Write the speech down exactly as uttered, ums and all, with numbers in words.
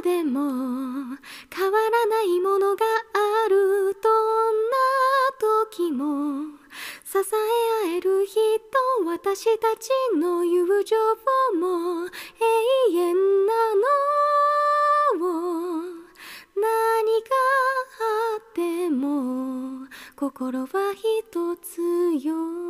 でも変わらないものがある。どんな時も支え合える人、私たちの友情も永遠なの。何があっても心は一つよ。